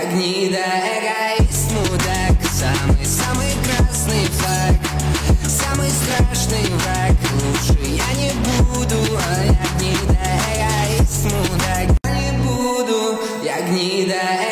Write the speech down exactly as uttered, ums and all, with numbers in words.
гнида, эгоист, мудак. Самый-самый красный флаг, самый страшный враг. Лучше я не буду, а я гнида, эгоист, мудак. Я не буду, я гнида,